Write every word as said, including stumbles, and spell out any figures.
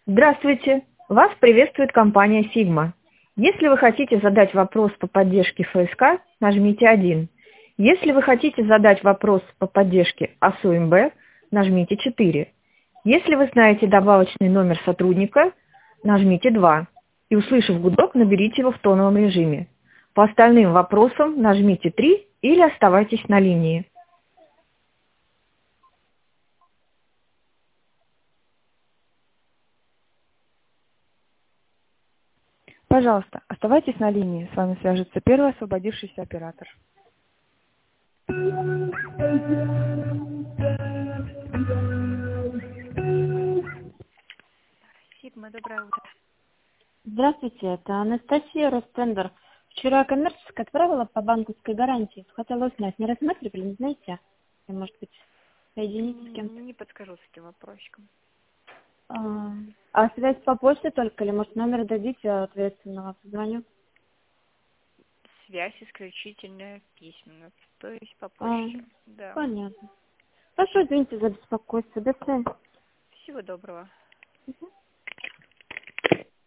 Здравствуйте! Вас приветствует компания Sigma. Если вы хотите задать вопрос по поддержке эф эс ка, нажмите один. Если вы хотите задать вопрос по поддержке а эс у эм бэ, нажмите четыре. Если вы знаете добавочный номер сотрудника, нажмите два. И, услышав гудок, наберите его в тоновом режиме. По остальным вопросам нажмите три или оставайтесь на линии. Пожалуйста, оставайтесь на линии. С вами свяжется первый освободившийся оператор. Сигма, доброе утро. Здравствуйте, это Анастасия Ростендер. Вчера коммерческая отправила по банковской гарантии. Хотела узнать, не рассматривали, не знаете? И, может быть, соединить с кем-то? Не подскажу с этим вопросиком. А, а связь по почте только, или, может, номер дадите ответственного? Позвоню. Связь исключительно письменно, то есть по А, почте. Да. понятно. Хорошо, извините за беспокойство. До свидания. Всего доброго. Мгм.